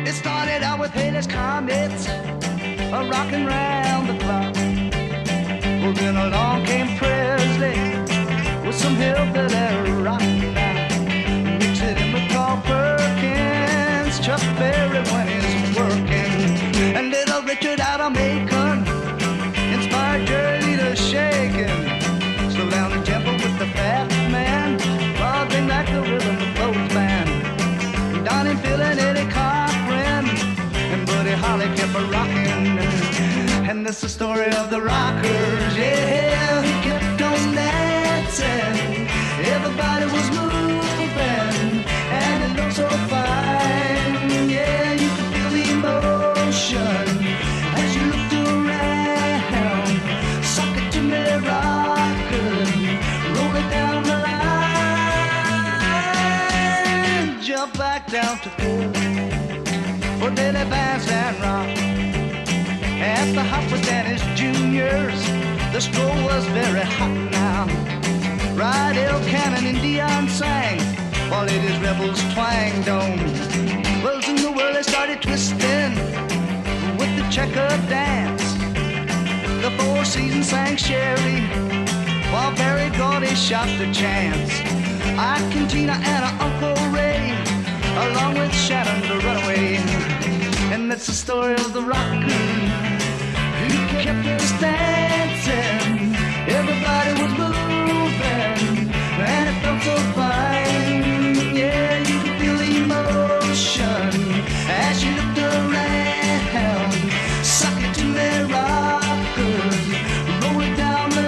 It started out with Halley's Comets, rocking round the clock. Well, then along came Presley with some hillbilly rock. Mix it in with Carl Perkins, Chuck Berry when he's working, and little Richard out of Macon inspired Jerry to shaking. Slow down the tempo with the fat man, buzzing like the rhythm of Bo's band. Donnie, Phil, and Eddie Cochran, and Buddy Holly kept a rocking. And that's the story of the rockers, yeah. He kept on dancing, everybody was moving, and it looked so fine, yeah. You could feel the emotion as you looked around. Suck it to me, rockers, roll it down the line. Jump back down to field for Billy Bandstand rock. At the hop with Dennis Juniors, the stroll was very hot now. Ride El Cannon and Dion sang, while ladies rebels twanged on. Well, in the world they started twisting with the checker dance. The Four Seasons sang Sherry, while Barry Gordy shot the chance. Ike and Tina and Uncle Ray, along with Shannon the Runaway. And that's the story of the rockers who kept us dancing. Everybody was moving, and it felt so fine. Yeah, you could feel the emotion as you looked around. Suck it to me, rockers, roll it down the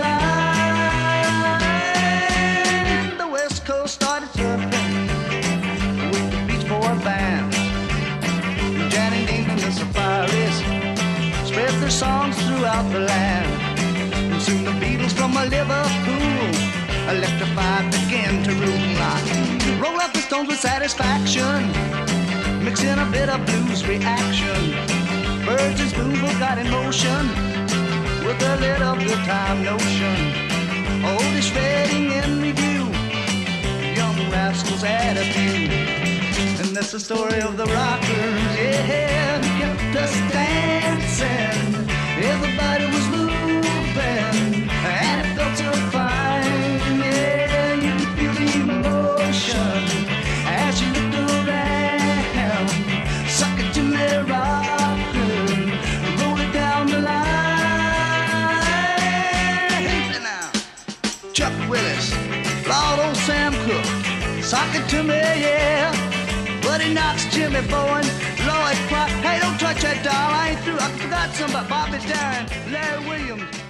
line. The West Coast started surfing with the Beach Boy band. Jan and Dean and the Safaris spread their songs throughout the land. And soon the Beatles from Liverpool electrified began to rule. Roll up the Stones with Satisfaction, mix in a bit of blues reaction. Birds and Spoonful got in motion with a little good time notion. Oldie shredding in review, Young Rascals had a few. And that's the story of the rockers, yeah, who kept us dancing. Everybody was moving, and it felt so fine, yeah. You could feel the emotion as you looked around. Suck it to me, rockers, roll it down the line. Now, Chuck Willis, Lord old Sam Cooke, suck it to me, yeah. Buddy Knox, Jimmy Bowen, Lloyd Clark. Hey, don't touch that doll, I ain't through. I forgot some about Bobby Darin, Larry Williams.